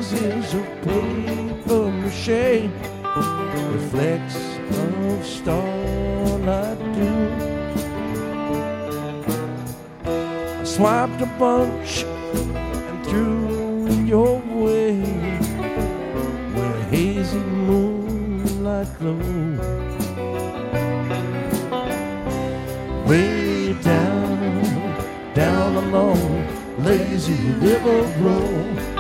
houses of paper mache, reflects of starlight dew. I swiped a bunch and threw your way, where hazy moonlight glow. Way down, down along lazy river road,